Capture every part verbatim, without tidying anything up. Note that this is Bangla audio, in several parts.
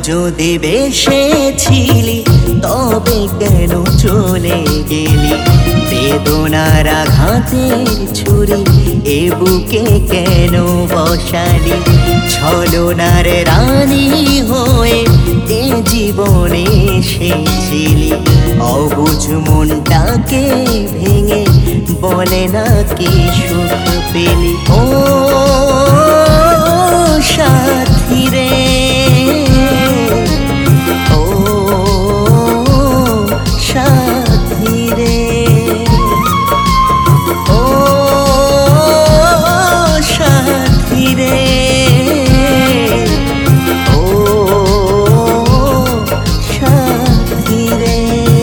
যদি বেসেছিলি তবে কেন চলে গেলি? বেদনার আঘাতের ছুরি এ বুকে কেন বসালি? ছলনার রানী হয়ে এ জীবনে এসেছিলি। অবুঝ মনটাকে ভেঙে বলে না কি সুখ পেলি? ও সাথী রে, ও সাথী রে, ও সাথী রে, ও সাথী রে।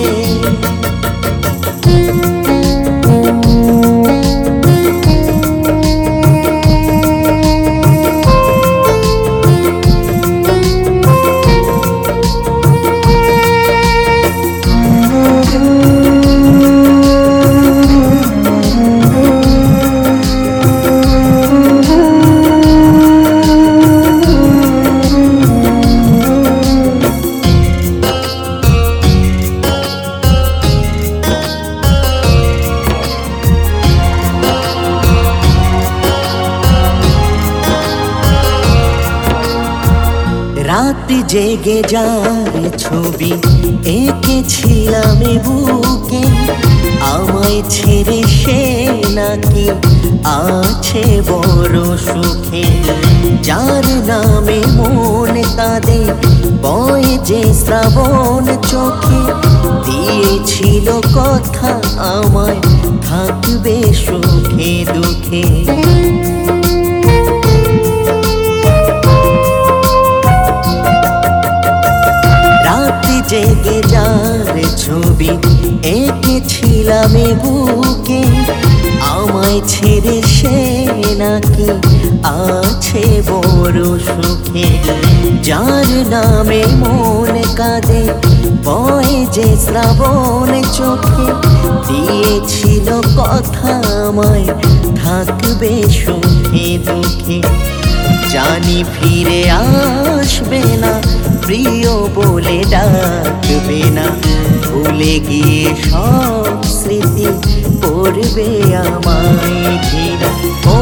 রাত জেগে যার ছবি এঁকেছিলাম বুকে, আমায় ছেড়ে সে নাকি আছে বড় সুখে। যার নামে মন কাঁদে বয়ে যে শ্রাবণ চোখে, দিয়েছিল কথা আমায় থাকবে সুখে দুঃখে। জেগে যার ছবি এঁকেছিলাম বুকে, আমায় ছেড়ে সে নাকি আছে বড় সুখে। যার নামে মন কাঁদে বয়ে যে শ্রাবণ চোখে, দিয়েছিল কথা আমায় থাকবে সুখে দুঃখে। জানি ফিরে আসবে না, প্রিয় বলে ডাকবে না, ভুলে গিয়ে সব স্মৃতি করবে আমায় ঘৃণা। ও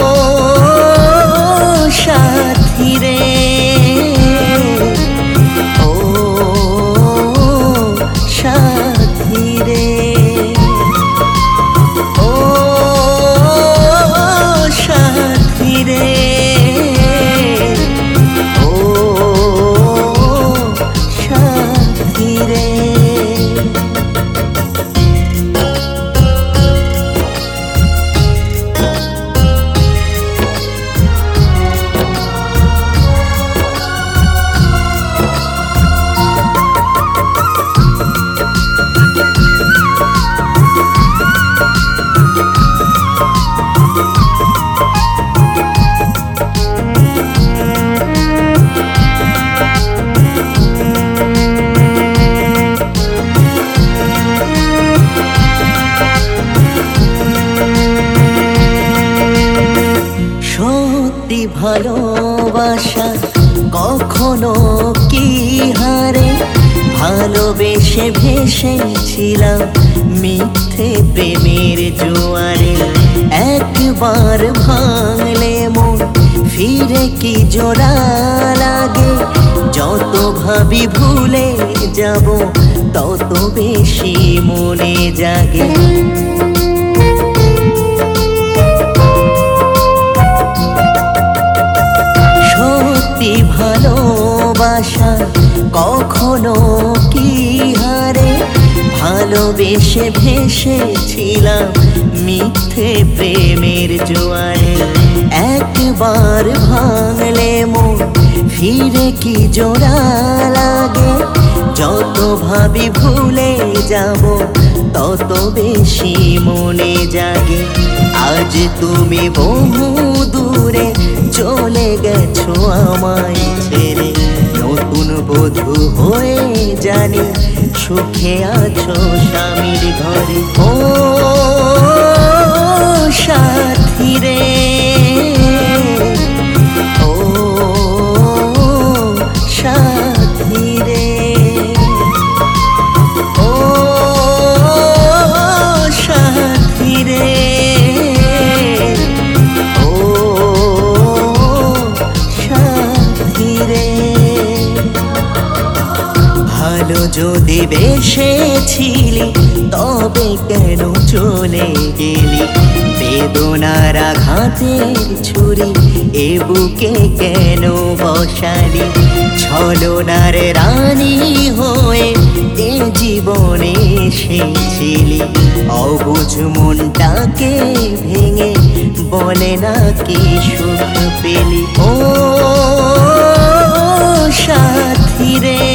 সাথী রে, ও সাথী রে, ও সাথী রে, ভালোবাসা কখনো কি হারে? ভালোবেসে ভেসেছিলাম মিথ্যে প্রেমের জোয়ারে। একবার ভাঙলে মন ফিরে কি জোড়া লাগে? যত ভাবি ভুলে যাব তত বেশি মনে জাগে। ভালোবাসা কখনো কি হারে? ভালোবেসে ভেসেছিলাম মিথ্যে প্রেমের জোয়ারে। একবার ভাঙলে মন ফিরে কি জোড়া লাগে? যত ভাবি ভুলে যাব তত বেশি মনে জাগে। আজ তুমি বহু দূরে চলে গেছো আমায় ছেড়ে, নতুন বধূ হয়ে জানি সুখে আছো স্বামীর ঘরে। ও সাথী রে, ও সাথী। বেসেছিলি তবে কেন চলে গেলি? বেদনার আঘাতের ছুরি এ বুকে কেন বসালি? ছলনার রানী হয়ে এ জীবনে এসেছিলি, অবুঝ মনটাকে ভেঙে বলে না কি সুখ পেলি? ও সাথী রে